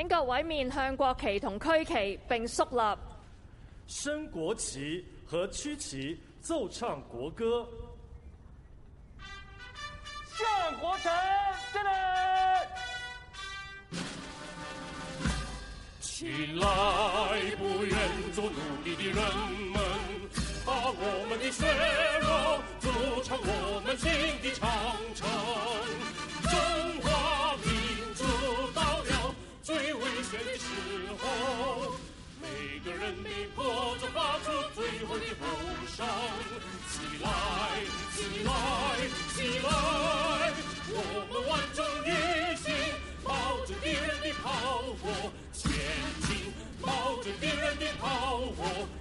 請各位面向國旗同區旗並肅立。 升國旗和區旗，奏唱國歌。 向國城敬禮！ 起來，不願做奴隸的人們，把我們的血肉築成我們新的長城。中華民族到了最危險的時候，每個人被迫着發出最後的吼聲。起來，起來，起來！我們萬眾一心，冒着敵人的炮火前進，冒着敵人的炮火